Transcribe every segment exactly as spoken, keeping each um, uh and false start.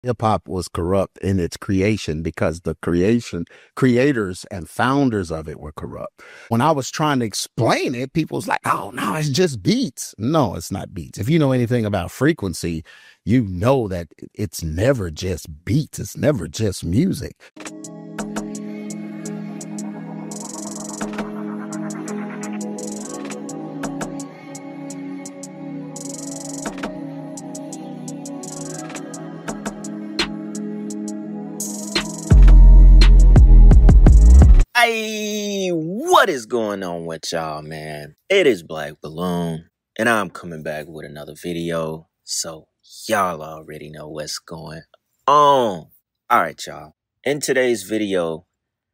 Hip hop was corrupt in its creation because the creation creators and founders of it were corrupt. When I was trying to explain it, people was like, "Oh no, it's just beats." No, it's not beats. If you know anything about frequency, you know that it's never just beats. It's never just music. Hey, what is going on with y'all, man? It is Black Balloon, and I'm coming back with another video, so y'all already know what's going on. Alright, y'all. In today's video,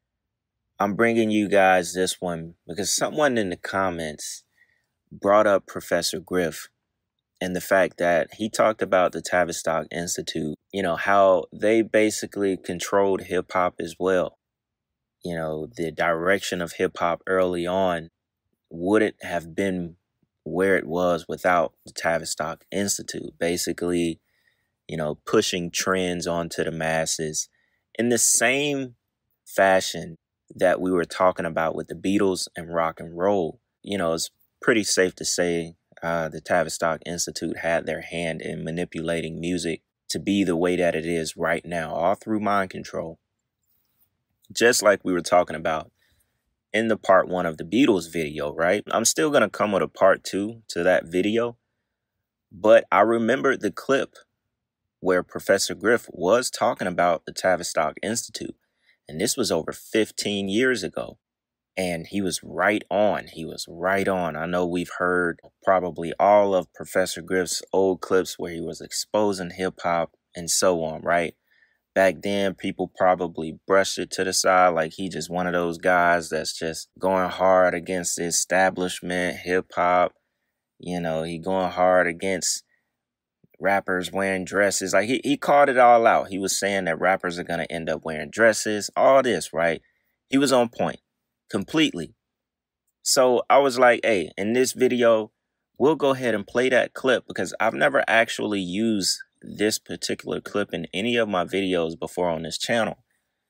I'm bringing you guys this one because someone in the comments brought up Professor Griff and the fact that he talked about the Tavistock Institute, you know, how they basically controlled hip-hop as well. You know, the direction of hip hop early on wouldn't have been where it was without the Tavistock Institute. Basically, you know, pushing trends onto the masses in the same fashion that we were talking about with the Beatles and rock and roll. You know, it's pretty safe to say uh, the Tavistock Institute had their hand in manipulating music to be the way that it is right now, all through mind control. Just like we were talking about in the part one of the Beatles video, right? I'm still going to come with a part two to that video. But I remembered the clip where Professor Griff was talking about the Tavistock Institute. And this was over fifteen years ago. And he was right on. He was right on. I know we've heard probably all of Professor Griff's old clips where he was exposing hip hop and so on, right? Back then, people probably brushed it to the side like he just one of those guys that's just going hard against the establishment, hip-hop. You know, he going hard against rappers wearing dresses. Like, he, he called it all out. He was saying that rappers are going to end up wearing dresses, all this, right? He was on point completely. So I was like, hey, in this video, we'll go ahead and play that clip because I've never actually used this particular clip in any of my videos before on this channel.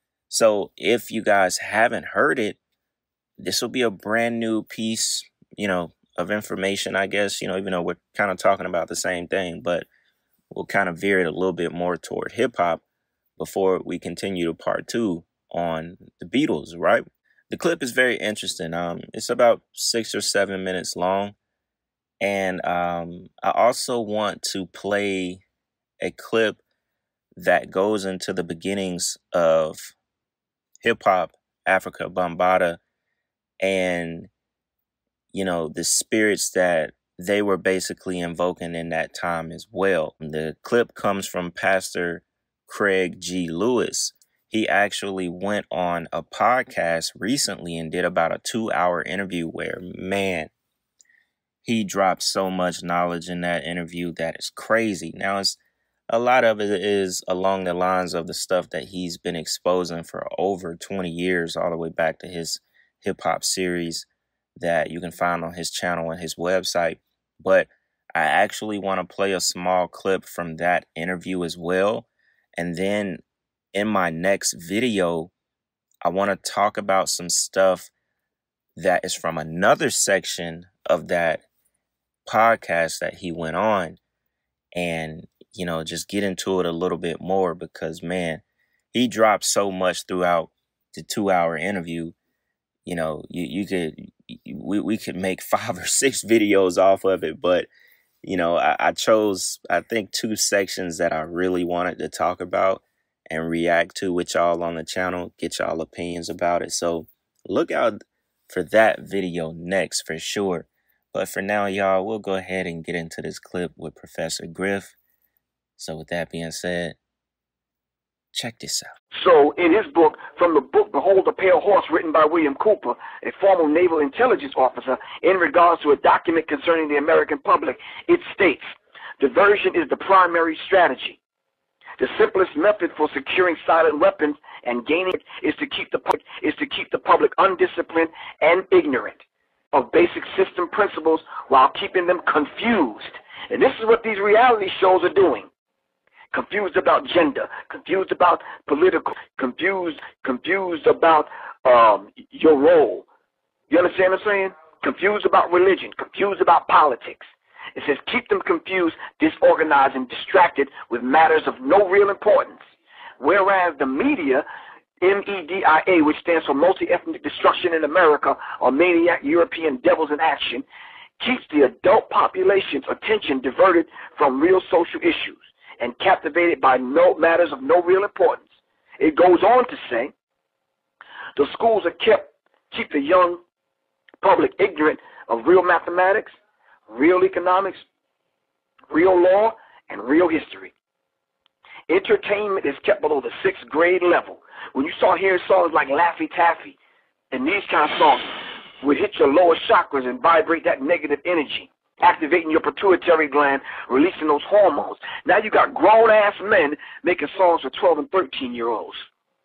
So if you guys haven't heard it, this will be a brand new piece, you know, of information, I guess, you know, even though we're kind of talking about the same thing, but we'll kind of veer it a little bit more toward hip hop before we continue to part two on the Beatles, right? The clip is very interesting. Um, it's about six or seven minutes long. And um, I also want to play a clip that goes into the beginnings of hip hop, Afrika Bambaataa, and, you know, the spirits that they were basically invoking in that time as well. The clip comes from Pastor Craig G. Lewis. He actually went on a podcast recently and did about a two hour interview where, man, he dropped so much knowledge in that interview that is crazy. Now, it's a lot of it is along the lines of the stuff that he's been exposing for over twenty years, all the way back to his hip hop series that you can find on his channel and his website. But I actually want to play a small clip from that interview as well. And then in my next video, I want to talk about some stuff that is from another section of that podcast that he went on. And you know, just get into it a little bit more because, man, he dropped so much throughout the two hour interview. You know, you, you could, we, we could make five or six videos off of it. But, you know, I, I chose, I think, two sections that I really wanted to talk about and react to with y'all on the channel, get y'all opinions about it. So look out for that video next for sure. But for now, y'all, we'll go ahead and get into this clip with Professor Griff. So with that being said, check this out. So in his book, from the book Behold the Pale Horse, written by William Cooper, a former naval intelligence officer, in regards to a document concerning the American public, it states, diversion is the primary strategy. The simplest method for securing silent weapons and gaining it is to keep the public, is to keep the public undisciplined and ignorant of basic system principles while keeping them confused. And this is what these reality shows are doing. confused about gender, confused about political, confused, confused about um, your role. You understand what I'm saying? Confused about religion, confused about politics. It says keep them confused, disorganized, and distracted with matters of no real importance. Whereas the media, M E D I A, which stands for Multi-Ethnic Destruction in America, or Maniac European Devils in Action, keeps the adult population's attention diverted from real social issues and captivated by no matters of no real importance. It goes on to say, the schools are kept, keep the young public ignorant of real mathematics, real economics, real law, and real history. Entertainment is kept below the sixth grade level. When you start hearing songs like Laffy Taffy and these kind of songs would hit your lower chakras and vibrate that negative energy, activating your pituitary gland, releasing those hormones. Now you got grown-ass men making songs for twelve and thirteen-year-olds.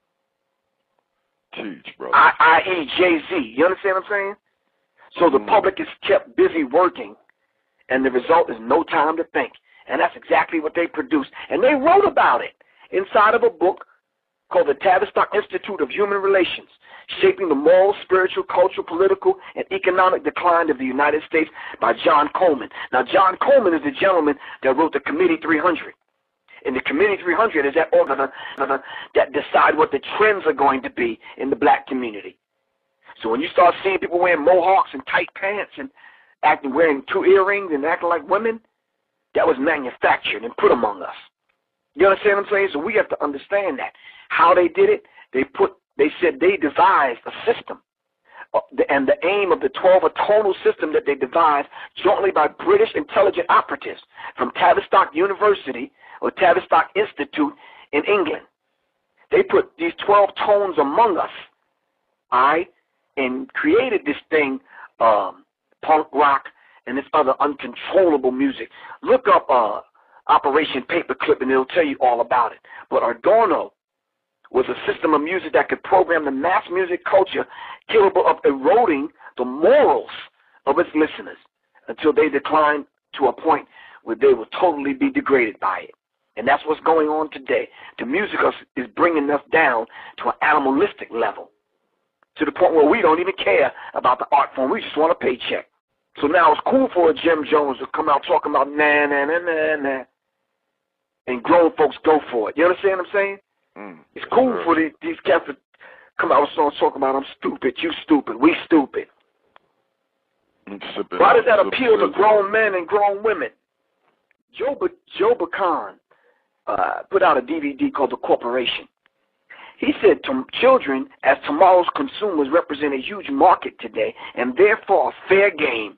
Teach, bro. that is. Jay-Z. You understand what I'm saying? So the public is kept busy working, and the result is no time to think. And that's exactly what they produced. And they wrote about it inside of a book called the Tavistock Institute of Human Relations, Shaping the Moral, Spiritual, Cultural, Political, and Economic Decline of the United States by John Coleman. Now, John Coleman is the gentleman that wrote the Committee three hundred. And the Committee three hundred is that organ that decide what the trends are going to be in the black community. So when you start seeing people wearing mohawks and tight pants and acting wearing two earrings and acting like women, that was manufactured and put among us. You understand what I'm saying? So we have to understand that. How they did it, they put, they said they devised a system. Uh, the, and the aim of the twelve, a tonal system that they devised jointly by British intelligent operatives from Tavistock University or Tavistock Institute in England. They put these twelve tones among us, all right, and created this thing, um, punk rock and this other uncontrollable music. Look up uh, Operation Paperclip and it'll tell you all about it. But Adorno was a system of music that could program the mass music culture capable of eroding the morals of its listeners until they declined to a point where they will totally be degraded by it. And that's what's going on today. The music is bringing us down to an animalistic level, to the point where we don't even care about the art form. We just want a paycheck. So now it's cool for a Jim Jones to come out talking about nah, nah, nah, nah, nah, and grown folks go for it. You understand what I'm saying? Mm, it's cool for the, these cats to come out with songs talking about I'm stupid, you stupid, we stupid. Why does that appeal to grown men and grown women? Joe, Joe Bacan uh, put out a D V D called The Corporation. He said children as tomorrow's consumers represent a huge market today and therefore fair game.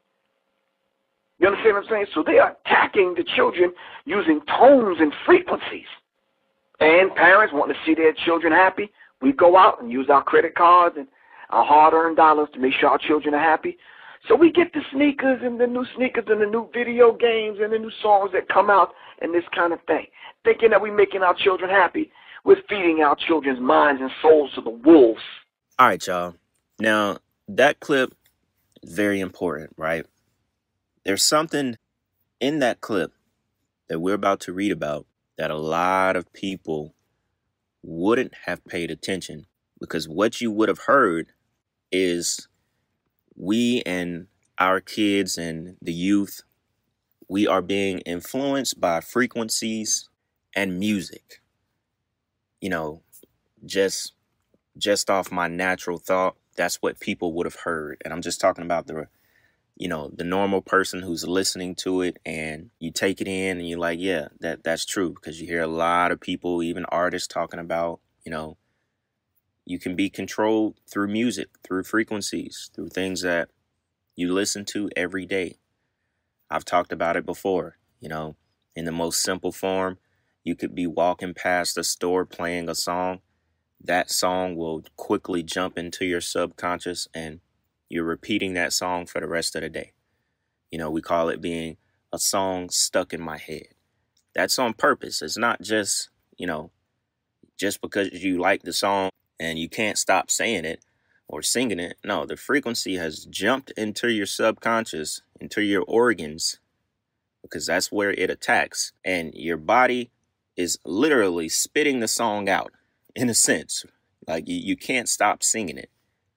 You understand what I'm saying? So they are attacking the children using tones and frequencies. And parents want to see their children happy. We go out and use our credit cards and our hard-earned dollars to make sure our children are happy. So we get the sneakers and the new sneakers and the new video games and the new songs that come out and this kind of thing. Thinking that we're making our children happy, we're feeding our children's minds and souls to the wolves. All right, y'all. Now, that clip is very important, right? There's something in that clip that we're about to read about that a lot of people wouldn't have paid attention, because what you would have heard is we and our kids and the youth, we are being influenced by frequencies and music. You know, just just off my natural thought, that's what people would have heard. And I'm just talking about the, you know, the normal person who's listening to it, and you take it in and you're like, yeah, that that's true, because you hear a lot of people, even artists, talking about, you know, you can be controlled through music, through frequencies, through things that you listen to every day. I've talked about it before, you know, in the most simple form. You could be walking past a store playing a song. That song will quickly jump into your subconscious and you're repeating that song for the rest of the day. You know, we call it being a song stuck in my head. That's on purpose. It's not just, you know, just because you like the song and you can't stop saying it or singing it. No, the frequency has jumped into your subconscious, into your organs, because that's where it attacks. And your body is literally spitting the song out, in a sense. Like, you, you can't stop singing it.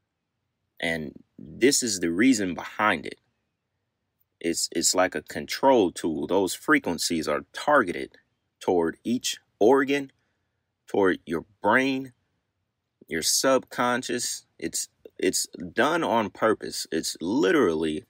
And this is the reason behind it. It's, it's like a control tool. Those frequencies are targeted toward each organ, toward your brain, your subconscious. It's it's done on purpose. It's literally,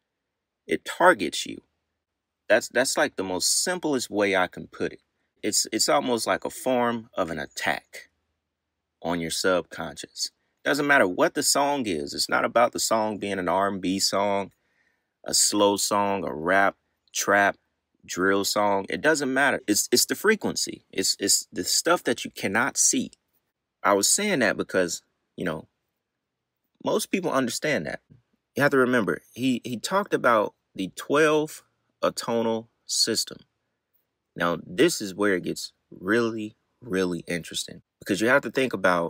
it targets you. That's that's like the most simplest way I can put it. It's it's almost like a form of an attack on your subconscious. Doesn't matter what the song is. It's not about the song being an R and B song, a slow song, a rap, trap, drill song. It doesn't matter. It's it's the frequency. It's it's the stuff that you cannot see. I was saying that because, you know, most people understand that. You have to remember, he he talked about the twelve atonal system. Now, this is where it gets really, really interesting, because you have to think about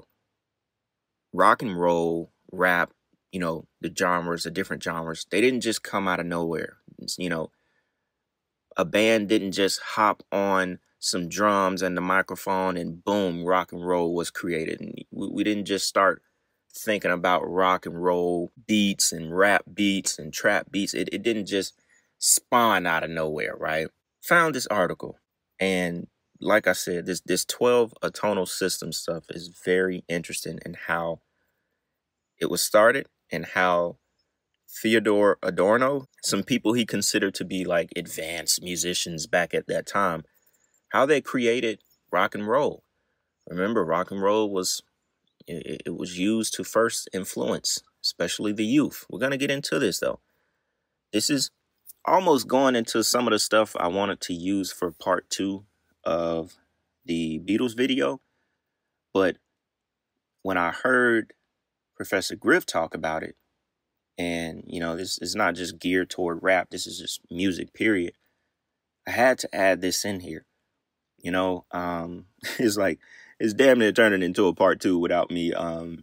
rock and roll, rap, you know, the genres, the different genres. They didn't just come out of nowhere. It's, you know, a band didn't just hop on some drums and the microphone and boom, rock and roll was created. And we, we didn't just start thinking about rock and roll beats and rap beats and trap beats. It, it didn't just spawn out of nowhere, right? Found this article, and like I said, this this twelve atonal system stuff is very interesting in how it was started and how Theodore Adorno, some people he considered to be like advanced musicians back at that time, how they created rock and roll. Remember, rock and roll was, it, it was used to first influence, especially the youth. We're going to get into this, though. This is almost going into some of the stuff I wanted to use for part two of the Beatles video. But when I heard Professor Griff talk about it, and, you know, this is not just geared toward rap, this is just music, period, I had to add this in here. You know, um, it's like, it's damn near turning into a part two without me, um,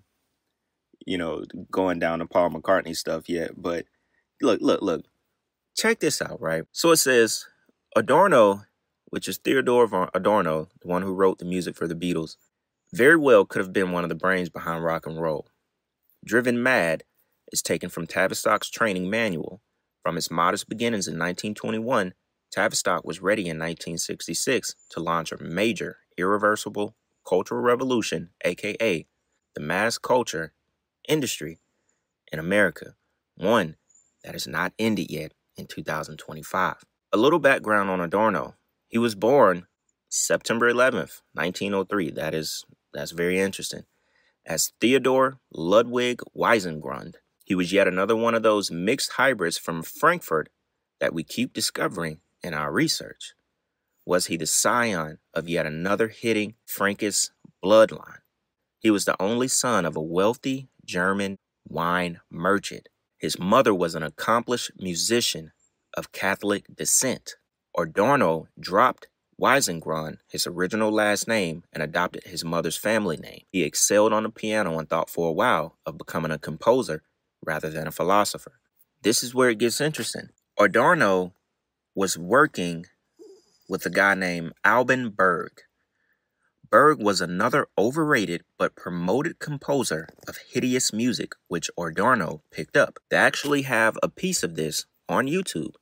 you know, going down to Paul McCartney stuff yet. But look, look, look, check this out, right? So it says Adorno, which is Theodore Adorno, the one who wrote the music for the Beatles, very well could have been one of the brains behind rock and roll. Driven Mad is taken from Tavistock's training manual. From its modest beginnings in nineteen twenty-one, Tavistock was ready in nineteen sixty-six to launch a major, irreversible cultural revolution, aka the mass culture industry in America, one that has not ended yet in two thousand twenty-five. A little background on Adorno. He was born September eleventh, nineteen oh three. That is, that's very interesting. As Theodore Ludwig Weisengrund. He was yet another one of those mixed hybrids from Frankfurt that we keep discovering in our research. Was he the scion of yet another hitting Frankish bloodline? He was the only son of a wealthy German wine merchant. His mother was an accomplished musician of Catholic descent. Adorno dropped Weisengrund, his original last name, and adopted his mother's family name. He excelled on the piano and thought for a while of becoming a composer rather than a philosopher. This is where it gets interesting. Adorno was working with a guy named Alban Berg. Berg was another overrated but promoted composer of hideous music, which Adorno picked up. They actually have a piece of this on YouTube.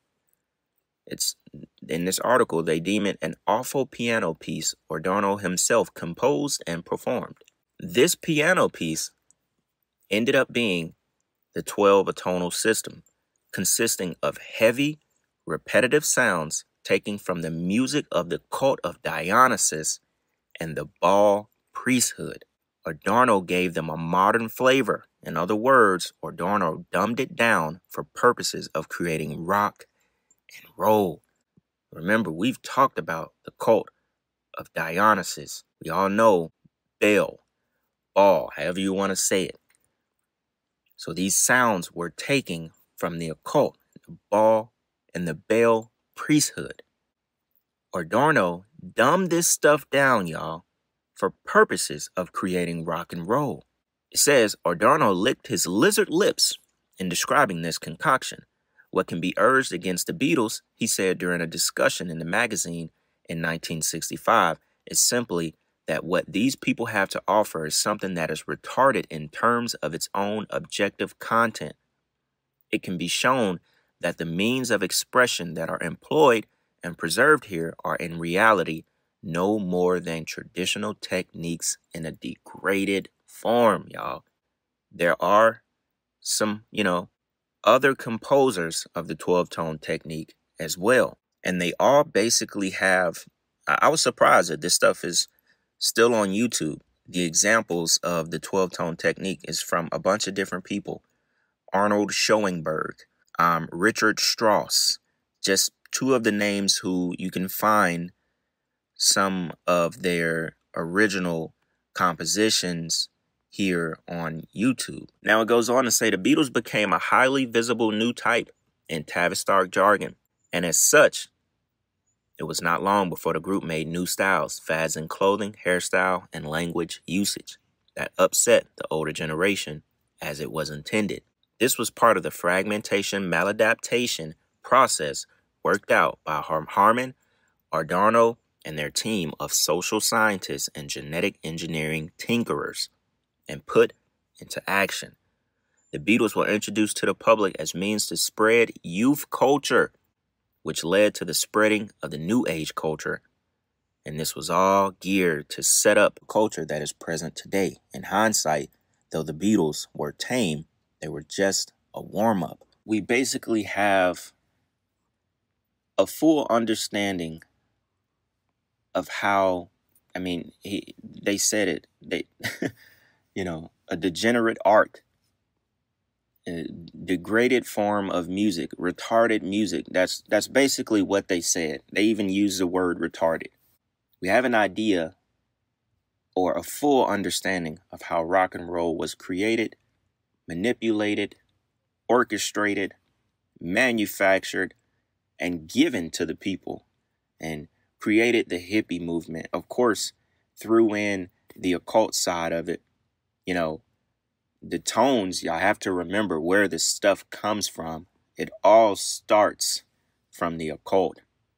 It's in this article, they deem it an awful piano piece Adorno himself composed and performed. This piano piece ended up being the twelve atonal system, consisting of heavy, repetitive sounds taken from the music of the cult of Dionysus and the Baal priesthood. Adorno gave them a modern flavor. In other words, Adorno dumbed it down for purposes of creating rock and roll. Remember, we've talked about the cult of Dionysus. We all know Baal, Baal, however you want to say it. So these sounds were taken from the occult, the Baal and the Baal priesthood. Adorno dumbed this stuff down, y'all, for purposes of creating rock and roll. It says Adorno licked his lizard lips in describing this concoction. What can be urged against the Beatles, he said during a discussion in the magazine in nineteen sixty-five is simply that what these people have to offer is something that is retarded in terms of its own objective content. It can be shown that the means of expression that are employed and preserved here are in reality no more than traditional techniques in a degraded form, y'all. There are some, you know, other composers of the twelve-tone technique as well. And they all basically have, I was surprised that this stuff is still on YouTube. The examples of the twelve-tone technique is from a bunch of different people. Arnold Schoenberg, um, Richard Strauss, just two of the names who you can find some of their original compositions here on YouTube. Now it goes on to say the Beatles became a highly visible new type in Tavistock jargon, and as such, it was not long before the group made new styles, fads in clothing, hairstyle, and language usage that upset the older generation as it was intended. This was part of the fragmentation maladaptation process worked out by Harman, Adorno, and their team of social scientists and genetic engineering tinkerers, and put into action. The Beatles were introduced to the public as means to spread youth culture, which led to the spreading of the New Age culture. And this was all geared to set up a culture that is present today. In hindsight, though the Beatles were tame, they were just a warm-up. We basically have a full understanding of how, I mean, he, they said it, they, you know, a degenerate art, a degraded form of music, retarded music. That's that's basically what they said. They even used the word retarded. We have an idea or a full understanding of how rock and roll was created, manipulated, orchestrated, manufactured, and given to the people, and created the hippie movement. Of course, threw in the occult side of it. You know, the tones, y'all have to remember where this stuff comes from. It all starts from the occult.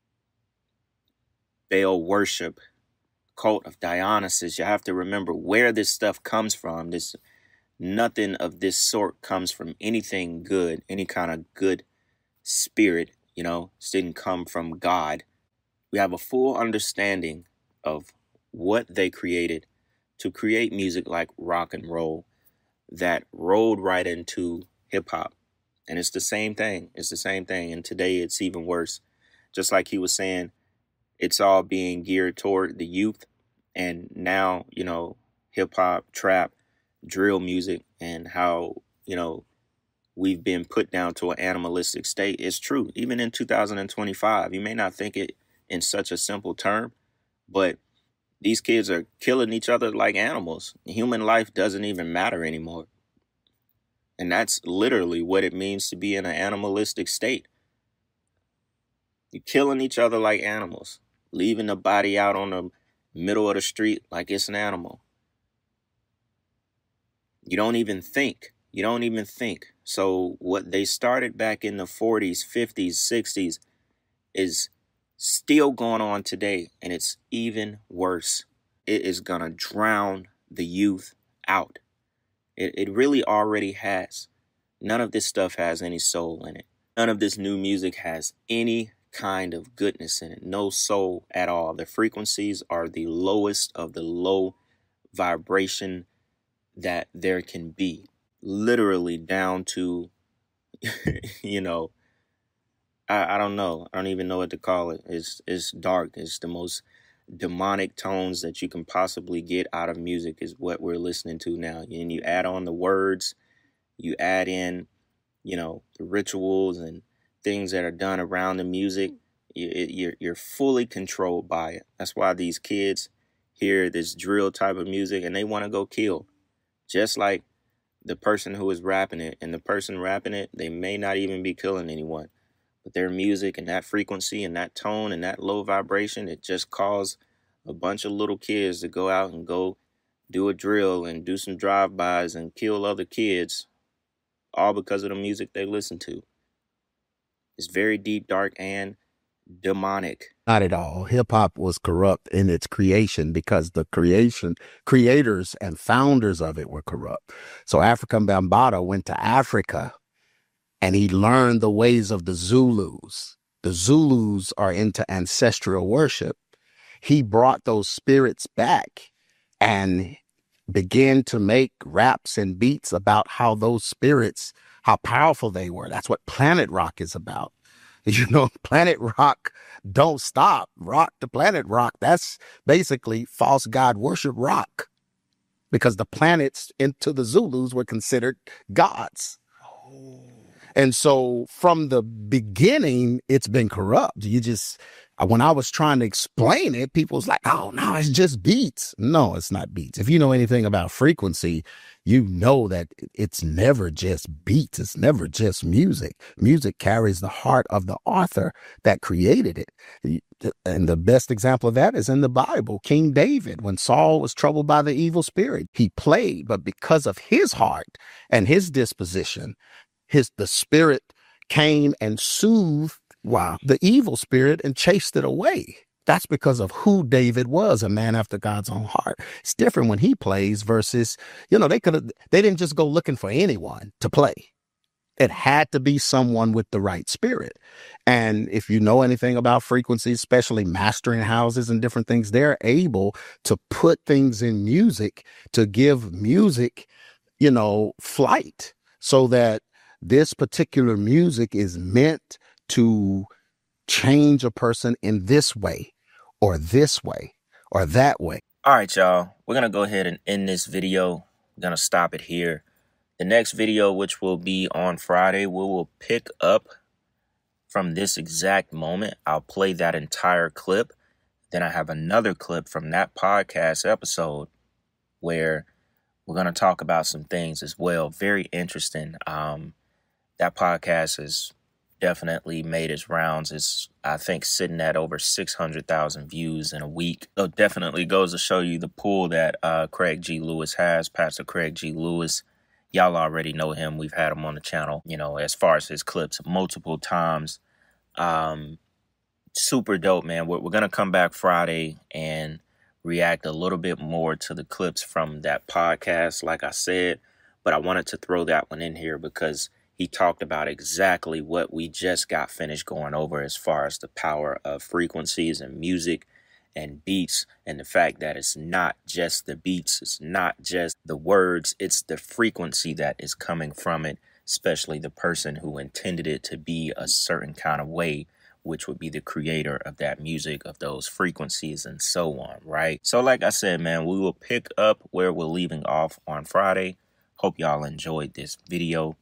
Baal worship, cult of Dionysus. You have to remember where this stuff comes from. This nothing of this sort comes from anything good, any kind of good spirit. You know, this didn't come from God. We have a full understanding of what they created to create music like rock and roll that rolled right into hip hop. And it's the same thing. It's the same thing. And today it's even worse. Just like he was saying, it's all being geared toward the youth. And now, you know, hip hop, trap, drill music, and how, you know, we've been put down to an animalistic state. It's true. Even in two thousand twenty-five, you may not think it in such a simple term, but these kids are killing each other like animals. Human life doesn't even matter anymore. And that's literally what it means to be in an animalistic state. You're killing each other like animals, leaving the body out on the middle of the street like it's an animal. You don't even think. You don't even think. So what they started back in the forties, fifties, sixties is still going on today, and it's even worse. It is going to drown the youth out. It, it really already has. None of this stuff has any soul in it. None of this new music has any kind of goodness in it. No soul at all. The frequencies are the lowest of the low vibration that there can be. Literally down to, you know, I, I don't know. I don't even know what to call it. It's it's dark. It's the most demonic tones that you can possibly get out of music is what we're listening to now. And you add on the words, you add in, you know, the rituals and things that are done around the music. You, it, you're you're fully controlled by it. That's why these kids hear this drill type of music and they want to go kill, just like the person who is rapping it. And the person rapping it, they may not even be killing anyone. But their music and that frequency and that tone and that low vibration, it just caused a bunch of little kids to go out and go do a drill and do some drive-bys and kill other kids, all because of the music they listen to. It's very deep, dark, and demonic. Not at all. Hip hop was corrupt in its creation because the creation, creators and founders of it were corrupt. So Africa Bambaataa went to Africa and he learned the ways of the Zulus. The Zulus are into ancestral worship. He brought those spirits back and began to make raps and beats about how those spirits, how powerful they were. That's what Planet Rock is about. You know, Planet Rock, don't stop, rock the Planet Rock. That's basically false god worship rock, because the planets into the Zulus were considered gods. And so from the beginning, it's been corrupt. You just, when I was trying to explain it, people was like, oh, no, it's just beats. No, it's not beats. If you know anything about frequency, you know that it's never just beats. It's never just music. Music carries the heart of the author that created it. And the best example of that is in the Bible. King David, when Saul was troubled by the evil spirit, he played, but because of his heart and his disposition, his the spirit came and soothed wow the evil spirit and chased it away. That's because of who David was, a man after God's own heart. It's different when he plays versus, you know, they could have, they didn't just go looking for anyone to play. It had to be someone with the right spirit. And if you know anything about frequencies, especially mastering houses and different things, they're able to put things in music to give music, you know, flight, so that this particular music is meant to change a person in this way or this way or that way. All right, y'all. We're going to go ahead and end this video. We're going to stop it here. The next video, which will be on Friday, we will pick up from this exact moment. I'll play that entire clip. Then I have another clip from that podcast episode where we're going to talk about some things as well. Very interesting. Um, That podcast has definitely made its rounds. It's, I think, sitting at over six hundred thousand views in a week. So it definitely goes to show you the pull that uh, Craig G. Lewis has, Pastor Craig G. Lewis. Y'all already know him. We've had him on the channel, you know, as far as his clips multiple times. Um, super dope, man. We're, we're going to come back Friday and react a little bit more to the clips from that podcast, like I said. But I wanted to throw that one in here because he talked about exactly what we just got finished going over as far as the power of frequencies and music and beats, and the fact that it's not just the beats, it's not just the words, it's the frequency that is coming from it, especially the person who intended it to be a certain kind of way, which would be the creator of that music, of those frequencies and so on, right? So like I said, man, we will pick up where we're leaving off on Friday. Hope y'all enjoyed this video.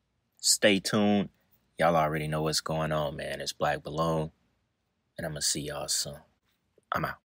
Stay tuned. Y'all already know what's going on, man. It's Black Balloon, and I'm going to see y'all soon. I'm out.